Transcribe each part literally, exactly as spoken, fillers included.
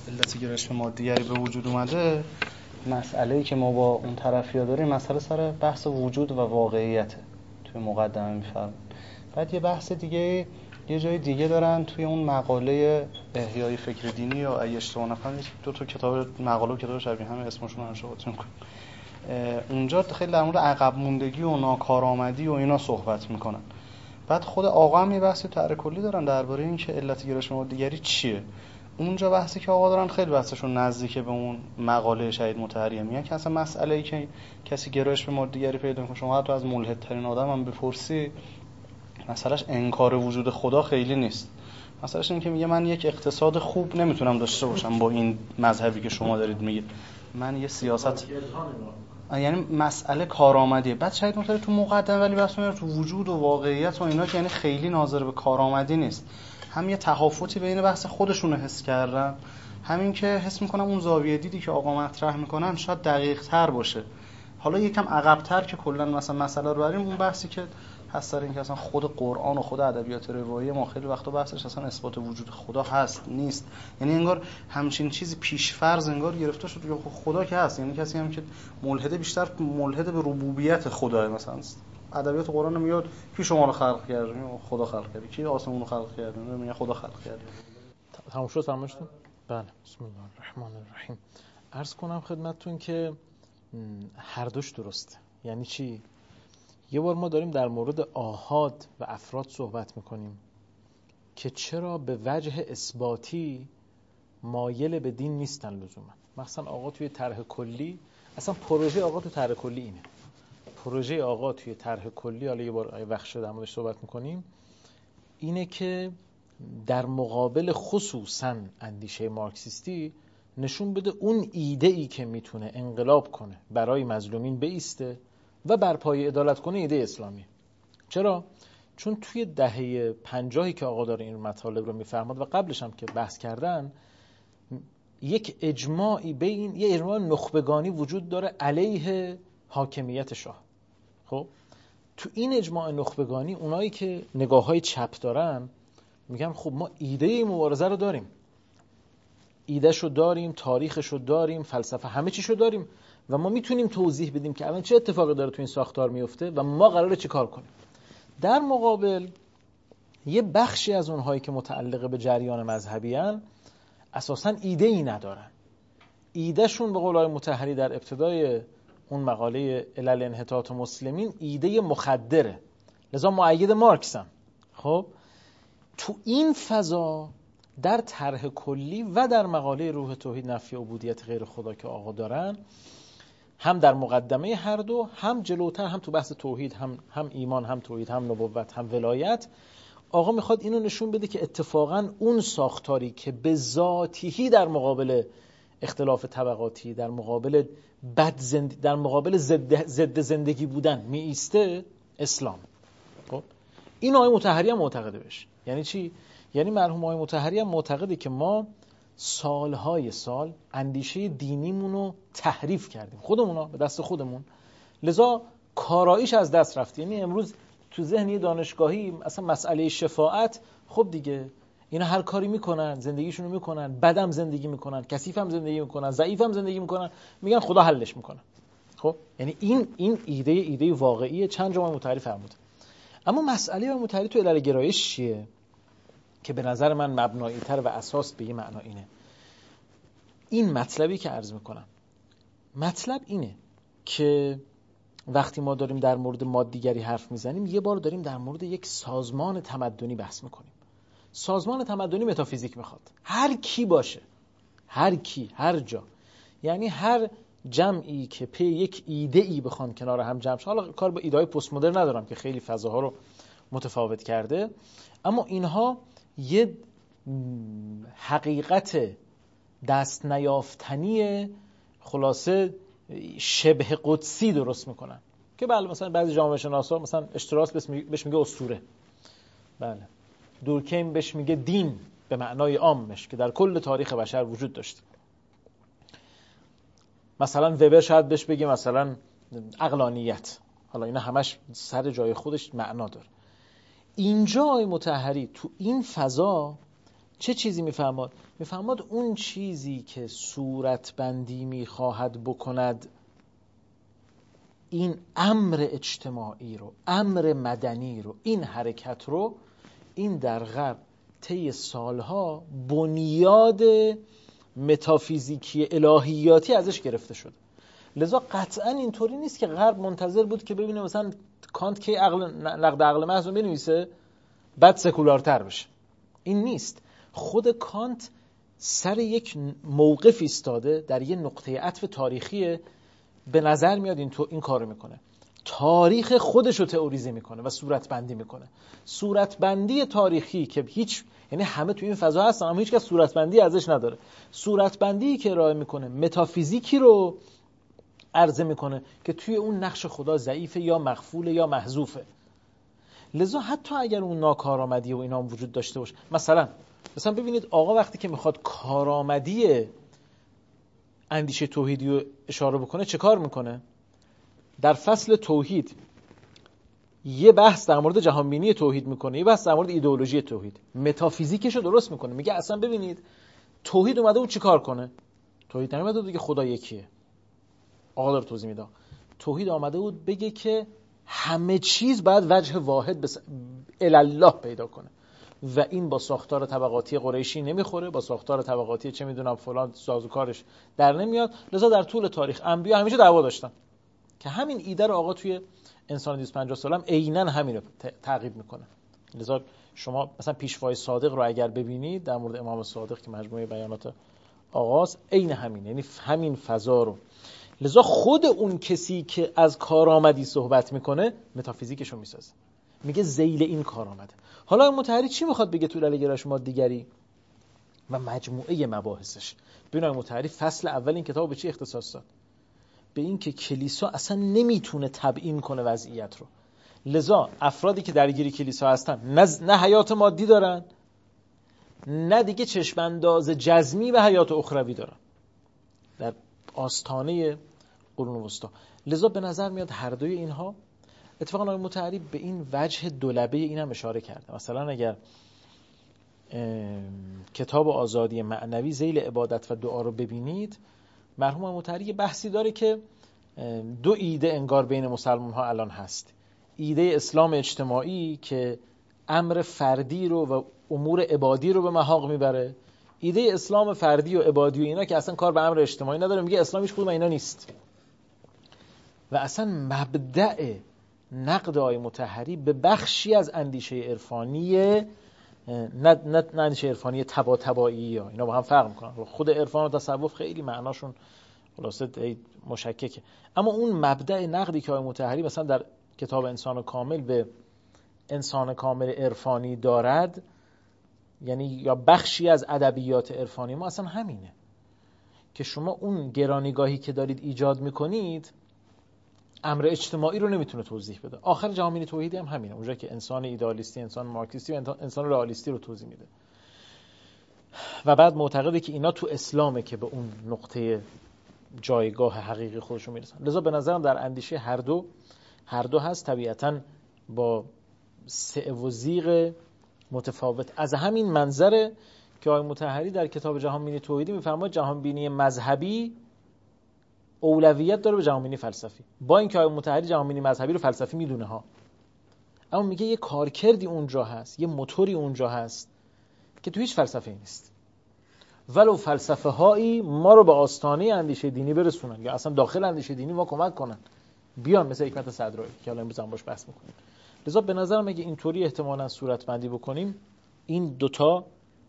علت گرایش به مادیگری به وجود اومده، مسئله‌ای که ما با اون طرفیا داریم مسئله سر بحث وجود و واقعیته توی مقدمه میفرمایید. بعد یه بحث دیگه یه جای دیگه دارن توی اون مقاله احیای فکر دینی یا اگه اشتباه نکنم دو تا کتاب مقاله و کتاب شبیه هم اسمشون رو انشاءالله می‌کنم. اونجا خیلی در مورد عقب موندگی و ناکارآمدی و اینا صحبت میکنن. بعد خود آقا هم یه بحثی طرح کلی دارن درباره این که علت گرایش به مادیگری چیه. اونجا بحثی که آقا دارن خیلی بحثشون نزدیکه به اون مقاله شهید مطهریه. میگن که اصلا مسئله‌ای که کسی گرایش به مادیگری پیدا میکنه، شما حتی از ملحدترین آدم هم بپرسی، مسئلهش انکار وجود خدا خیلی نیست. مسئلهش اینه که میگه من یک اقتصاد خوب نمیتونم داشته باشم با این مذهبی که شما دارید میگید. من یه سیاست، یعنی مسئله کارآمدیه. بعد شاید مثلا تو مقدمه ولی بحث می‌کنه تو وجود و واقعیت و اینا که یعنی خیلی ناظر به کارآمدی نیست. هم یه تفاوتی بین بحث خودشون حس کردن، همین که حس میکنم اون زاویه دیدی که آقا مطرح میکنن شاید دقیق تر باشه. حالا یکم عقب‌تر که کلا مثلا مسئله رو بریم، اون بحثی که هست سر این که اصلا خود قرآن و خود ادبیات روایی ما خیلی وقتا بحثش اصلا اثبات وجود خدا هست نیست، یعنی انگار همچین چیزی پیش‌فرض انگار گرفته شد که خدا که هست، یعنی کسی هم که ملحده بیشتر ملحد به ربوبیت خدا. مثلا ادبیات قرآن میاد کی شما رو خلق کرده؟ خدا خلق کرده. کی آسمون رو خلق کرده؟ میگه خدا خلق کرده. تمام شد فرمایشتون؟ بله. بسم الله الرحمن الرحیم. عرض کنم خدمتتون که هر دوش درسته. یعنی چی؟ یه بار ما داریم در مورد آحاد و افراد صحبت میکنیم که چرا به وجه اثباتی مایل به دین نیستن لزوما. مثلا آقا توی طرح کلی، اصلا پروژه آقا تو طرح کلی اینه. پروژه آقا توی طرح کلی، حالا یه بار وقت شده در موردش صحبت میکنیم، اینه که در مقابل خصوصا اندیشه مارکسیستی نشون بده اون ایده ای که میتونه انقلاب کنه، برای مظلومین بایسته و بر پای عدالت کنه ایده اسلامی. چرا؟ چون توی دهه پنجاهی که آقا داره این مطالب رو میفرماد و قبلش هم که بحث کردن، یک اجماعی بین یه اجماع نخبگانی وجود داره علیه حاکمیت شاه. خب تو این اجماع نخبگانی اونایی که نگاه‌های چپ دارن میگن خب ما ایده مبارزه رو داریم، ایدهشو داریم، تاریخشو داریم، فلسفه همه چیشو داریم و ما میتونیم توضیح بدیم که الان چه اتفاقی داره تو این ساختار میفته و ما قراره چه کار کنیم. در مقابل یه بخشی از اونهایی که متعلق به جریان مذهبی ان اساساً ایده ای ندارن. ایدهشون به قول آقای مطهری در ابتدای اون مقاله علل انحطاط مسلمین ایده مخدره، لذا مؤید مارکسن. خب تو این فضا در طرح کلی و در مقاله روح توحید نفی عبودیت غیر خدا که آقا دارن، هم در مقدمه هر دو، هم جلوتر، هم تو بحث توحید، هم هم ایمان، هم توحید، هم نبوت، هم ولایت، آقا میخواد اینو نشون بده که اتفاقا اون ساختاری که به ذاتیه در مقابل اختلاف طبقاتی، در مقابل بد زند... در مقابل ضد ضد زندگی بودن می ایسته، اسلام. خب این آقای مطهری هم معتقده بشه. یعنی چی؟ یعنی مرحوم آقای مطهری هم معتقده که ما سالهای سال اندیشه دینیمون رو تحریف کردیم، خودمون به دست خودمون، لذا کاراییش از دست رفت. یعنی امروز تو ذهنی دانشگاهی اصلا مسئله شفاعت، خب دیگه اینا هر کاری میکنن، زندگیشونو میکنن، بدم زندگی میکنن، کثیفم زندگی میکنن، ضعیفم زندگی میکنن، میگن خدا حلش میکنه. خب یعنی این این ایده ایده واقعیه، چند جا مطهری فرموده. اما مسئله مطهری تو علل گرایش چیه که به نظر من مبنایی تر و اساس به این معنا اینه؟ این مطلبی که عرض میکنم، مطلب اینه که وقتی ما داریم در مورد مادیگری حرف میزنیم، یه بار داریم در مورد یک سازمان تمدنی بحث میکنیم. سازمان تمدنی متافیزیک میخواد، هر کی باشه، هر کی، هر جا، یعنی هر جمعی که پی یک ایده ای بخوان کنار هم جمع شه. حالا کار با ایده های پست مدرن ندارم که خیلی فضاها رو متفاوت کرده، اما اینها یه حقیقت دست نیافتنی خلاصه شبه قدسی درست میکنن که بله مثلا بعضی جامعه شناسا مثلا اشتراس بهش میگه اسطوره، بله دورکیم بهش میگه دین به معنای عامش که در کل تاریخ بشر وجود داشته، مثلا وبر شاید بهش بگه مثلا عقلانیت. حالا اینا همش سر جای خودش معنا داره. اینجا آقای مطهری تو این فضا چه چیزی میفرماد؟ میفرماد اون چیزی که صورتبندی میخواهد بکند این امر اجتماعی رو، امر مدنی رو، این حرکت رو، این در غرب طی سالها بنیاد متافیزیکی الهیاتی ازش گرفته شد. لذا قطعا اینطوری نیست که غرب منتظر بود که ببینه مثلا کانت که عقل نقد عقل محض رو بنویسه بعد سکولارتر بشه. این نیست. خود کانت سر یک موقف ایستاده در یه نقطه عطف تاریخی، به نظر میاد این تو این کارو میکنه، تاریخ خودش رو تئوریزه میکنه و صورتبندی میکنه. صورتبندی تاریخی که هیچ، یعنی همه تو این فضا هستن اما هیچ کس صورتبندی ازش نداره. صورتبندی که ارائه میکنه متافیزیکی رو عرضه میکنه که توی اون نقش خدا ضعیفه یا مغفوله یا محذوفه. لذا حتی اگر اون ناکارآمدی و اینا هم وجود داشته باشه، مثلا مثلا ببینید آقا وقتی که میخواد کارآمدی اندیشه توحیدی رو اشاره بکنه چه کار میکنه؟ در فصل توحید یه بحث در مورد جهانبینی توحید میکنه، یه بحث در مورد ایدئولوژی توحید، متافیزیکش رو درست میکنه. میگه اصلا ببینید توحید اومده بود چی کار کنه؟ توحید نمیده بود دیگه خدا یکیه. آقا داره توضیح میده. توحید آمده بود بگه که همه چیز باید وجه واحد بس... الله پیدا کنه و این با ساختار طبقاتی قریشی نمیخوره، با ساختار طبقاتی چه میدونم فلان سازوکارش در نمیاد. لذا در طول تاریخ انبیا همیشه دعوا داشتن که همین ایده رو آقا توی انسان دویست و پنجاه سالم عیناً همین رو تعقیب میکنه. لذا شما مثلا پیشوای صادق رو اگر ببینید در مورد امام صادق که مجموعه بیانات آغاز عین همین، یعنی همین فضا رو. لذا خود اون کسی که از کارآمدی صحبت میکنه متافیزیکش رو میسازه، میگه ذیل این کار آمده. حالا مطهری چی میخواد بگه تو لاله‌گرایش مادیگری و مجموعه مباحثش؟ ببین مطهری فصل اول این کتاب به چی اختصاص داد؟ به این که کلیسا اصلا نمیتونه تبیین کنه وضعیت رو. لذا افرادی که درگیر کلیسا هستن نه, نه حیات مادی دارن، نه دیگه چشم انداز جزمی به حیات اخروی دارن در آستانه قرون وسطا. لذا به نظر میاد هر دوی اینها اتفاقا آقای مطهری به این وجه دولبه این هم اشاره کرده. مثلا اگر کتاب آزادی معنوی ذیل عبادت و دعا رو ببینید، مرحوم آقای مطهری بحثی داره که دو ایده انگار بین مسلمان ها الان هست. ایده اسلام اجتماعی که امر فردی رو و امور عبادی رو به محاق میبره، ایده اسلام فردی و عبادی و اینا که اصلا کار به امر اجتماعی نداره، میگه اسلام هیچ کدوم اینا نیست. و اصلا مبدأ نقد آقای مطهری به بخشی از اندیشه عرفانی نه نه نه اندیشه عرفانی تبا تبایی ها، اینا با هم فرق میکنن. خود عرفان و تصوف خیلی معناشون خلاصه مشککه، اما اون مبدأ نقدی که آقای مطهری مثلا در کتاب انسان کامل به انسان کامل عرفانی دارد، یعنی یا بخشی از ادبیات عرفانی ما اصلا همینه که شما اون گرانیگاهی که دارید ایجاد میکنید امر اجتماعی رو نمیتونه توضیح بده. آخر جهانبینی توحیدی هم همینه، اونجا که انسان ایدئالیستی، انسان مارکسیستی و انسان رئالیستی رو توضیح میده و بعد معتقده که اینا تو اسلامه که به اون نقطه جایگاه حقیقی خودشون میرسن. لذا به نظرم در اندیشه هر دو هر دو هست، طبیعتاً با سعه و زیغ متفاوت. از همین منظره که آقای مطهری در کتاب جهانبینی توحیدی میفرماید جهانبینی مذهبی اولویت داره به جهانبینی فلسفی، با اینکه آقای مطهری جهانبینی مذهبی رو فلسفی میدونه ها، اما میگه یه کارکردی اونجا هست، یه موتوری اونجا هست که تو هیچ فلسفه نیست، ولو فلسفه هایی ما رو به آستانه اندیشه دینی برسونن یا اصلا داخل اندیشه دینی ما کمک کنن بیان، مثل حکمت صدرایی که الان امروز هم باش بحث میکنیم. لذا به نظرم اگه اینطوری احتمالاً صورت بندی بکنیم این دوتا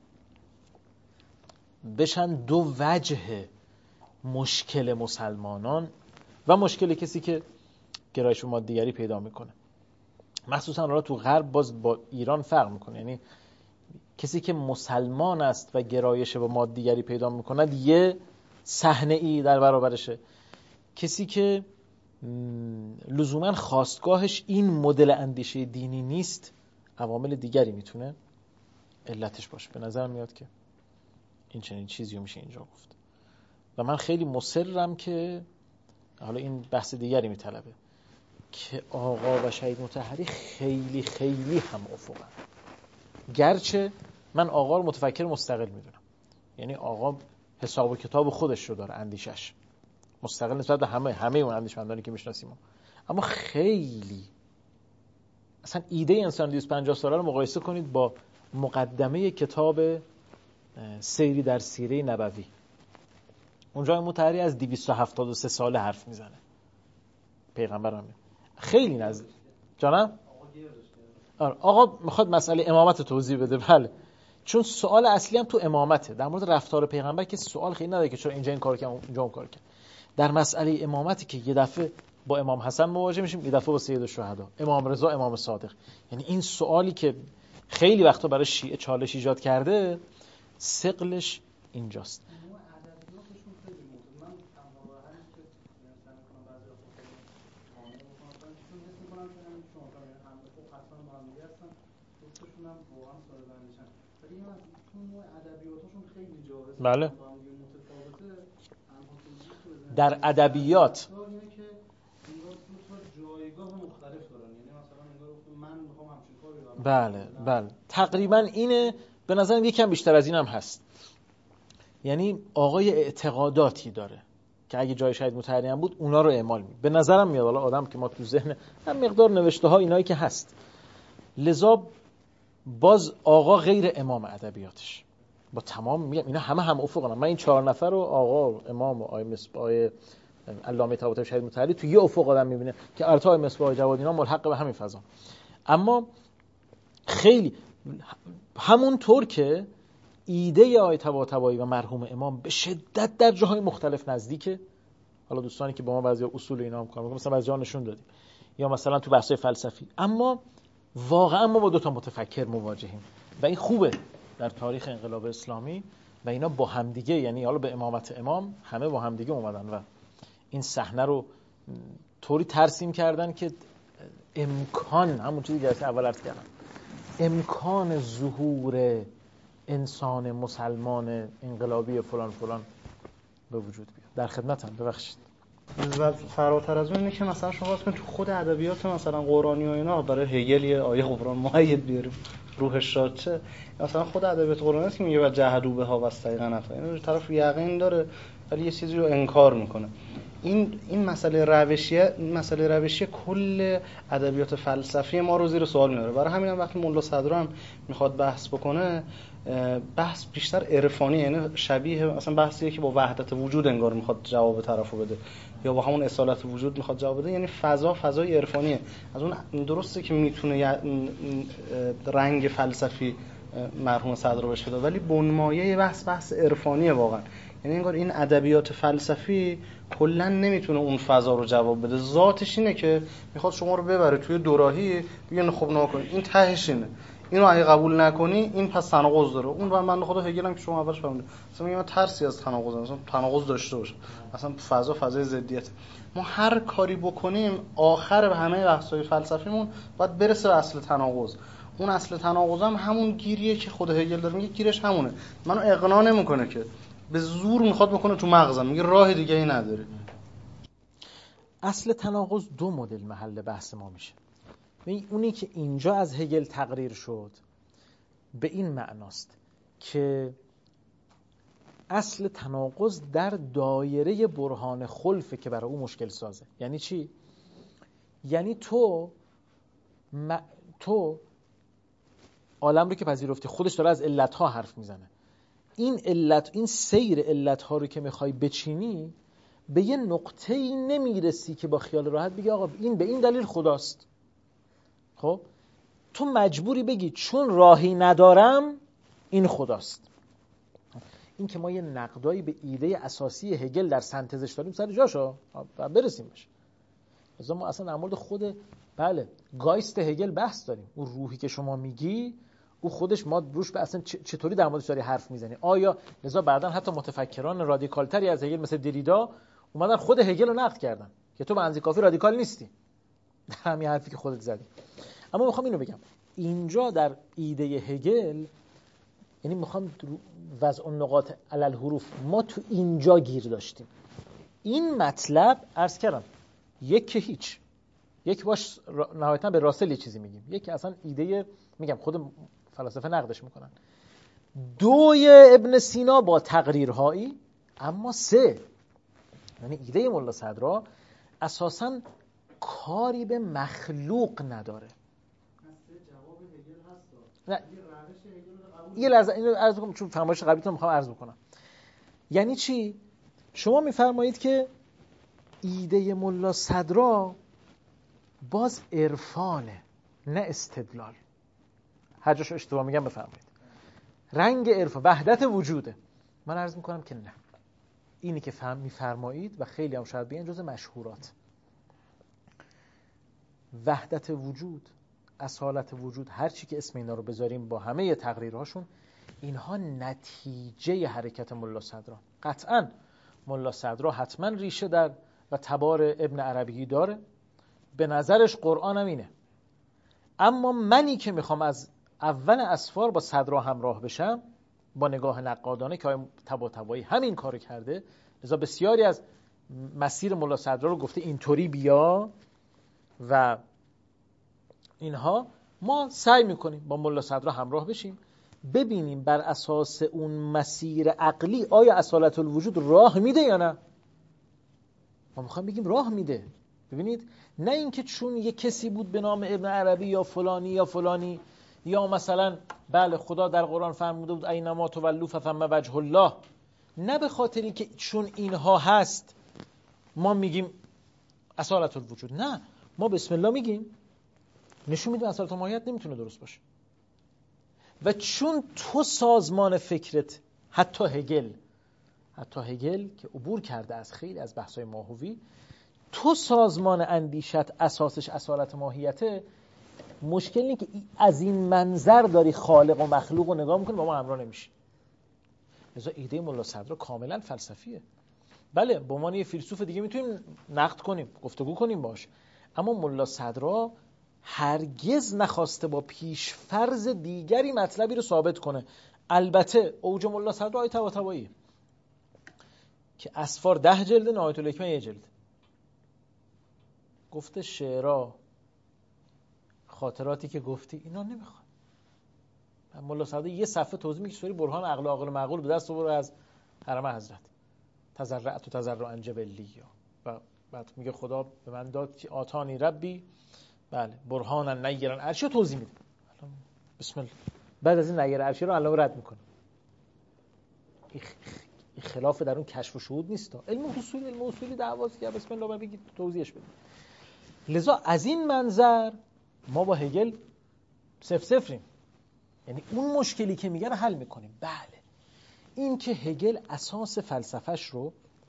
بشن دو وجه مشکل مسلمانان و مشکل کسی که گرایش به مادیگری پیدا میکنه. مخصوصا حالا تو غرب باز با ایران فرق میکنه، یعنی کسی که مسلمان است و گرایش به مادیگری پیدا میکند یه صحنه ای در برابرشه، کسی که لزوما خواستگاهش این مدل اندیشه دینی نیست عوامل دیگری میتونه علتش باشه. به نظر میاد که این چنین چیزی رو میشه اینجا گفت و من خیلی مصرم که حالا این بحث دیگری میطلبه که آقا و شهید مطهری خیلی خیلی هم افقن، گرچه من آقا رو متفکر مستقل میدونم. یعنی آقا حساب و کتاب خودش رو داره، اندیشش مستقل نسبت به همه همه اون اندیشمندانی که میشناسیم. اما خیلی اصلا ایده انسان دویست و پنجاه ساله رو مقایسه کنید با مقدمه کتاب سیری در سیره نبوی. اونجا متحری از دویست و هفتاد و سه ساله حرف میزنه پیغمبر هم. خیلی نزدیک. جانم آره آقا میخواد مسئله امامت توضیح بده. بله، چون سوال اصلی هم تو امامته. در مورد رفتار پیغمبر که سوال خیلی نداره که چرا اینجا این کار کردن اونجا اون کار کردن. در مسئله امامتی که یه دفعه با امام حسن مواجه میشیم، یه دفعه با سید الشهدا، امام رضا، امام صادق. یعنی این سوالی که خیلی وقتا برای شیعه چالش ایجاد کرده، ثقلش اینجاست. بله، در ادبیات بله بله تقریبا اینه. به نظرم یکم بیشتر از این هم هست. یعنی آقای اعتقاداتی داره که اگه جای شهید مطهری هم بود اونا رو اعمال می. به نظرم میاد حالا آدم که ما تو ذهن هم مقدار نوشته ها اینایی که هست، لذا باز آقا غیر امام ادبیاتش با تمام میگم اینا همه هم افقن. من این چهار نفر رو آقا و امام و آقای مصباح، آقای علامه طباطبایی شهید مطهری تو یه افق آدم میبینه که ارتای مصباح جواد اینا ملحق به همین فضا. اما خیلی همونطور که ایده آقای طباطبایی و مرحوم امام به شدت در جاهای مختلف نزدیکه. حالا دوستانی که با ما بعضی اصول اینا هم کار میکنن مثلا از جا نشون دادیم، یا مثلا تو بحث‌های فلسفی. اما واقعا ما با دو تا متفکر مواجهیم و این خوبه در تاریخ انقلاب اسلامی و اینا با همدیگه، یعنی حالا به امامت امام همه با همدیگه اومدن و این صحنه رو طوری ترسیم کردن که امکان همون چیزی که اول عرض کردم، امکان ظهور انسان مسلمان انقلابی فلان فلان به وجود بیاد. در خدمتم، ببخشید. و فراتر از اون اینه که مثلا شما واسه تو خود ادبیات مثلا قرآنی و اینا برای هگل یه آیه قرآن مؤید بیاریم، روحش شاد چه، مثلا خود ادبیات قرآنی است که میگه و جهدوا بها واستیقنتها، اینو طرف یقین داره ولی یه چیزی رو انکار میکنه. این این مسئله روشیه، مسئله روشی کل ادبیات فلسفی ما رو زیر سوال میاره. برای همین هم وقتی مولا صدرا هم میخواد بحث بکنه، بحث بیشتر عرفانی، یعنی شبیه مثلا بحثیه که با وحدت وجود انگار میخواد جواب طرفو بده، یا با همون اصالت وجود میخواد جواب بده. یعنی فضا فضای عرفانیه. از اون درسته که میتونه رنگ فلسفی مرحوم صدرا بشه بده، ولی بنمایه بحث بحث عرفانیه واقعا. یعنی انگار این ادبیات فلسفی کلا نمیتونه اون فضا رو جواب بده. ذاتش اینه که میخواد شما رو ببره توی دوراهی، بگه خب نکن این تهش اینه، اینو اگه قبول نکنی این پس تناقض داره. اون و من خدا هگل هم که شما اولش فهمیدید، مثلا میگم ترسی از تناقض، مثلا تناقض داشته باشه، مثلا فضا فضای ضدیت. ما هر کاری بکنیم آخر به همه بحث‌های فلسفیمون باید برسه به اصل تناقض. اون اصل تناقض هم همون گیریه که خود هگل داره میگه گیرش همونه. منو اقناع نمیکنه که، به زور میخواد بکنه تو مغزم، میگه راه دیگه ای نداره. اصل تناقض دو مدل محل بحث ما میشه. اونی که اینجا از هگل تقریر شد به این معناست که اصل تناقض در دایره برهان خلفه که برای او مشکل سازه. یعنی چی؟ یعنی تو م... تو عالم رو که پذیرفتی، خودش داره از علتها حرف میزنه. این علت، این سیر علتها رو که میخوای بچینی، به یه نقطه‌ای نمیرسی که با خیال راحت بگی آقا این به این دلیل خداست. خب تو مجبوری بگی چون راهی ندارم این خداست. این که ما یه نقدایی به ایده اساسی هگل در سنتزش داریم سر جاشو برسیم بشه. از ما اصلا در مورد خود بله گایست هگل بحث داریم. اون روحی که شما میگی او خودش ما روش به اصلا چطوری در موردش داری حرف میزنی. آیا لذا بعدن حتی متفکران رادیکال تری از هگل مثل دریدا اومدن خود هگل رو نقد کردن که تو به اندازه کافی رادیکال نیستی در همین حرفی که خودت زدی. اما میخوام اینو بگم، اینجا در ایده هگل، یعنی میخوام وضع النقاط علی الحروف، ما تو اینجا گیر داشتیم. این مطلب عرض کردم یک که هیچ، یک باش نهایتا به راسل یه چیزی میگیم، یک اصلا ایده میگم خود فلاسفه نقدش میکنن. دوی ابن سینا با تقریرهایی، اما سه. یعنی ایده ملا صدرا اساساً کاری به مخلوق نداره. نه یه لحظه اینو عرض کنم چون فرمایش قبلیتون میخوام عرض بکنم. یعنی چی؟ شما میفرمایید که ایده ملا صدرا باز عرفانه نه استدلال. هر جاش اشتباه میگم بفرمایید. رنگ عرفان وحدت وجوده. من عرض میکنم که نه، اینی که فهم میفرمایید و خیلی هم شاید بیان جز مشهورات، وحدت وجود، اصالت وجود، هر چی که اسم اینا رو بذاریم با همه تقریرهاشون، اینها نتیجه حرکت ملا صدرا. قطعاً ملا صدرا حتما ریشه در و تبار ابن عربی داره، به نظرش قرآن هم اینه. اما منی که میخوام از اول اسفار با صدرا همراه بشم با نگاه نقادانه که آقای طباطبایی همین کارو کرده، لذا بسیاری از مسیر ملا صدرا رو گفته اینطوری بیا و اینها، ما سعی میکنیم با ملا صدرا همراه بشیم، ببینیم بر اساس اون مسیر عقلی آیا اصالت الوجود راه میده یا نه. ما میخوایم بگیم راه میده. ببینید، نه اینکه چون یه کسی بود به نام ابن عربی یا فلانی یا فلانی، یا مثلا بله خدا در قرآن فرموده بود اینما تولوا فثم وجه الله، نه به خاطر اینکه چون اینها هست ما میگیم اصالت الوجود. نه، ما بسم الله میگیم، نشون میدیم اصالت ماهیت نمیتونه درست باشه. و چون تو سازمان فکرت، حتی هگل حتی هگل که عبور کرده از خیلی از بحث‌های ماهوی، تو سازمان اندیشت اساسش اصالت ماهیته، مشکل اینه که از این منظر داری خالق و مخلوق رو نگاه میکنی، با ما همراه نمیشی. لذا ایده ملا صدرا کاملا فلسفیه. بله به عنوان یه فیلسوف دیگه میتونیم نقد کنیم، گفتگو کنیم باش، اما ملا صدرا هرگز نخواسته با پیش فرض دیگری مطلبی رو ثابت کنه. البته اوج ملا صدرا آیه طباطبایی که اسفار ده جلده، نهایت الحکمه یه جلد، گفته شعرها خاطراتی که گفتی اینا نمیخواد. ملا صدرا یه صفحه توضیح میگه سوری برهان عقل عاقل معقول به دست آورد از حرم حضرت، تزرعت و تزرعا جبلیا، و بعد میگه خدا به من داد که آتانی ربی، بله برهانا نیرا عرشی رو توضیح میده. بسم الله. بعد از این نیر عرشی رو الان رد میکنه. این خلاف در اون کشف و شهود نیست. علم اصول علم اصولی دعواست که بسم الله بگید توضیحش بده. لذا از این منظر ما با هگل صفر صفریم، یعنی اون مشکلی که میگه رو حل میکنیم. بله این که هگل اساس فلسفهش رو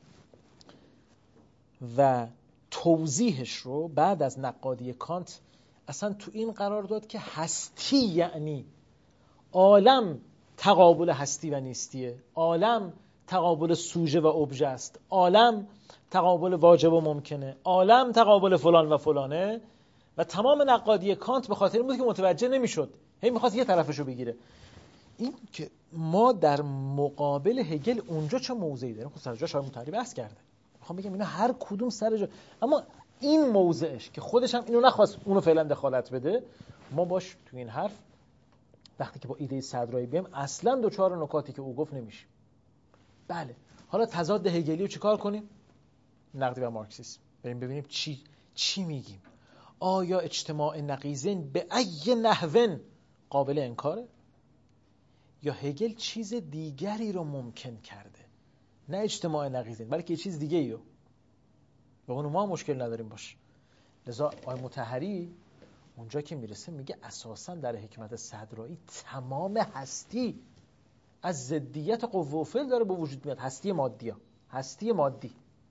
و توضیحش رو بعد از نقادی کانت اصلا تو این قرار داد که هستی یعنی عالم تقابل هستی و نیستیه، عالم تقابل سوژه و ابژه است، عالم تقابل واجب و ممکنه، عالم تقابل فلان و فلانه. و تمام نقادی کانت به خاطر این بود که متوجه نمیشد، هی میخواست یه طرفشو بگیره. این که ما در مقابل هگل اونجا چه موضعی داریم؟ خب سر جاش آقای مطهری بحث کرده، میخوام بگم اینا هر کدوم سر جا، اما این موضعش که خودش هم اینو نخواست اونو فعلا دخالت بده، ما باش تو این حرف وقتی که با ایده صدرایی بیم اصلا دو چهار نکاتی که او گفت نمیشه. بله حالا تضاد هگلی رو چیکار کنیم؟ نقدی و مارکسیسم. بریم ببینیم چی چی میگیم. آیا اجتماع نقیضین به ای نحو قابل انکاره؟ یا هگل چیز دیگری رو ممکن کرده، نه اجتماع نقیضین بلکه یه چیز دیگه ای رو، به اون ما مشکل نداریم باشه. لذا آقای مطهری اونجا که میرسه میگه اساسا در حکمت صدرایی تمام هستی از ضدیت قوه و فعل داره به وجود میاد. هستی مادی ها. هستی مادی.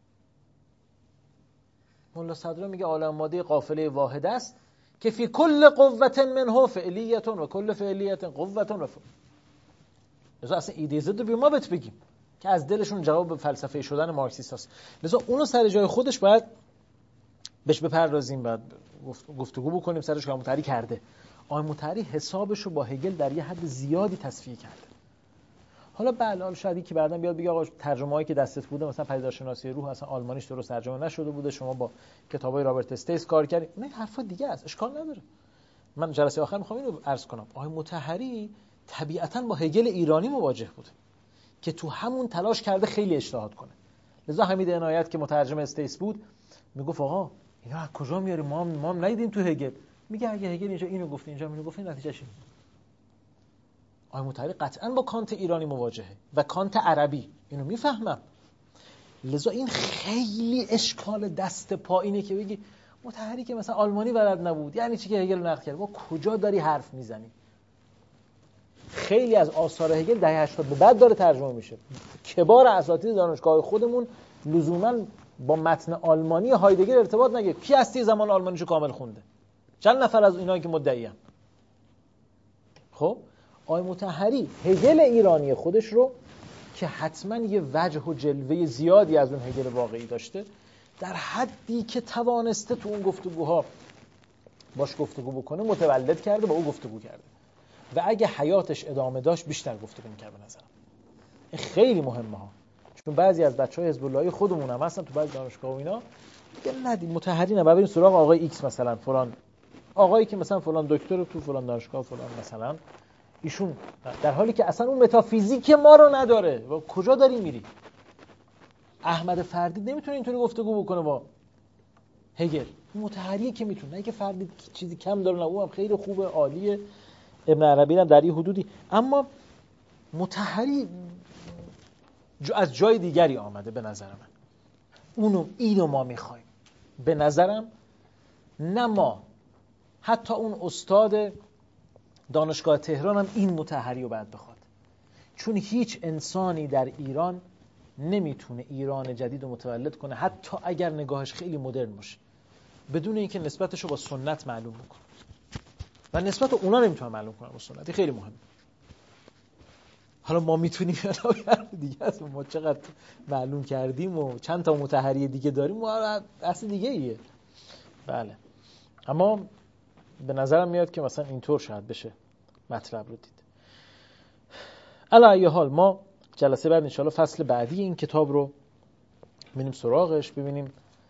ملا صدرا میگه عالم مادی قافله واحد است که فی کل قوة منه فعلیت و کل فعلیت قوة و فعل. لذا اصلا ایده ضد رو ما بهت بگیم که از دلشون جواب به فلسفه شدن مارکسیست هست. لذا اونو سر جای خودش باید بهش بپردازیم، بعد گفتگو بکنیم سرش که مطهری کرده. آقای مطهری حسابش رو با هگل در یه حد زیادی تصفیه کرده. حالا بله شاید که بعداً بیاد بگه آقا ترجمه‌ای که دستت بوده مثلا پدیدارشناسی روح اصلا آلمانیش درست ترجمه نشده بوده، شما با کتابای رابرت استیس کار کردید. این حرفا دیگه است، اشکال نداره. من جلسه آخر میخوام اینو عرض کنم. آقای مطهری طبیعتاً با هگل ایرانی مواجه بود که تو همون تلاش کرده خیلی اجتهاد کنه. لذا حمید عنایت که مترجم استیس بود میگفت آقا اینا از کجا میاری؟ ما هم ما هم ندیدیم تو هگل. میگه اگه هگل اینجا اینو گفت اینجا اینو گفت نتیجهش اینه. آقای مطهری قطعاً با کانت ایرانی مواجهه و کانت عربی، اینو میفهمم. لذا این خیلی اشکال دست پایینه که بگی مطهری که مثلا آلمانی بلد نبود یعنی چی که هگل نقد کرد؟ با کجا داری حرف میزنی؟ خیلی از آثار هگل دهه هشتاد به بعد داره ترجمه میشه. کبار اساتید دانشگاه خودمون لزوما با متن آلمانی هایدگر ارتباط نگرفت. کی هستی زمان آلمانیشو کامل خونده؟ چند نفر از اینا که مدعیان؟ خب آقای مطهری هگل ایرانی خودش رو که حتما یه وجه و جلوه زیادی از اون هگل واقعی داشته، در حدی که توانسته تو اون گفتگوها باش گفتگو بکنه متولد کرده، با او گفتگو کرده و اگه حیاتش ادامه داشت بیشتر گفتگو می‌کرد به نظرم. این خیلی مهمه ها، چون بعضی از بچهای حزب اللهی خودمون هم هستن تو بعضی دانشگاه و اینا میگن ندید مطهری نه، بریم سراغ آقای ایکس مثلا فلان آقایی که مثلا فلان دکتر تو فلان دانشگاه فلان مثلا ایشون، در حالی که اصلا اون متافیزیک ما رو نداره. و کجا داری میری؟ احمد فردید نمیتونه اینطوری گفتگو بکنه با هگل. مطهری که میتونه، نه که فردید چیزی کم داره، نه او هم خیلی خوبه عالیه، ابن عربی هم در این حدودی، اما مطهری از جای دیگری آمده به نظر من. اونو اینو ما میخوایم به نظرم، نه ما، حتی اون استاد دانشگاه تهران هم این مطهری رو بعد بخواد، چون هیچ انسانی در ایران نمیتونه ایران جدید رو متولد کنه حتی اگر نگاهش خیلی مدرن باشه بدون اینکه نسبتش رو با سنت معلوم بکنه و نسبت رو اونا نمیتونه معلوم کنه با سنت. خیلی مهمه. حالا ما میتونیم دیگه از ما چقدر معلوم کردیم و چند تا مطهری دیگه داریم و اصل دیگه ایه. بله، اما به نظرم میاد که مثلا اینطور شاید بشه مطلب رو دید. علی ای حال ما جلسه بعد انشالله فصل بعدی این کتاب رو ببینیم سراغش، ببینیم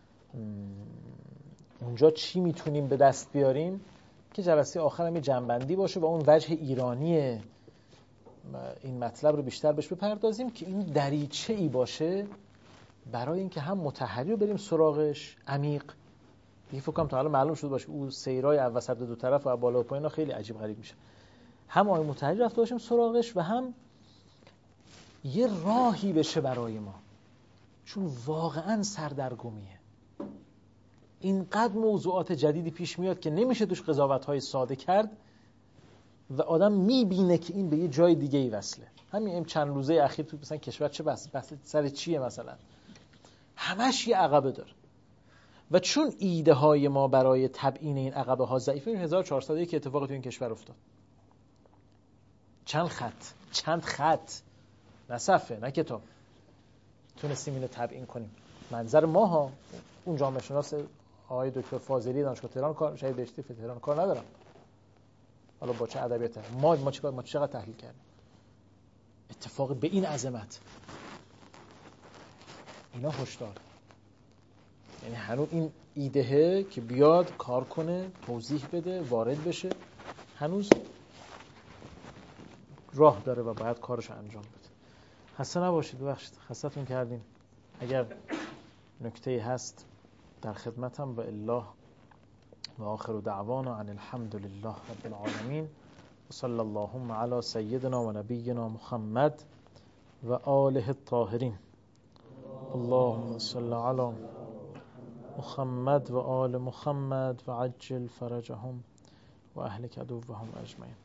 اونجا چی میتونیم به دست بیاریم که جلسه آخر هم جنبندی باشه و اون وجه ایرانی این مطلب رو بیشتر بهش بپردازیم که این دریچه ای باشه برای اینکه هم مطهری رو بریم سراغش عمیق. دیگه فکر کنم تا حالا معلوم شد باشه اون سیرای وسط دو طرف و بالا و پایینا خیلی عجیب غریب میشه. هم آقای مطهری رفته باشیم سراغش و هم یه راهی بشه برای ما، چون واقعا سردرگمیه. اینقدر موضوعات جدیدی پیش میاد که نمیشه توش قضاوت‌های ساده کرد و آدم میبینه که این به یه جای دیگه ای وصله. همین این چند روزه اخیر تو مثلا کشور چه بحث بحث سر چیه مثلا، همش یه عقبه داره و چون ایده های ما برای تبیین این عقبه ها ضعیفه، هزار و چهارصد و یک اتفاق تو این کشور افتاد. چند خط چند خط نه صفحه نه کتاب تونستیم اینو تبیین کنیم. منظر ما ها، اون جامعه شناس آقای دکتر فاضلی دانشگاه تهران کار شهید بهشتی تهران کار ندارم، حالا با چه ادبیاتی ما ما چقدر ما چقدر تحلیل کردیم اتفاق به این عظمت. اینا هشدار، یعنی هنوز این ایدهه که بیاد کار کنه، توضیح بده، وارد بشه، هنوز راه داره و باید کارش انجام بده. خسته نباشید، ببخشید خسته‌تون کردیم. اگر نکته‌ای هست در خدمتم و الا و آخر دعوانا ان الحمد لله رب العالمین و صلی اللهم علی سیدنا و نبینا محمد و آله الطاهرین. اللهم صل علی محمد و آل محمد و عجل فرجهم و اهلک عدوهم اجمعین.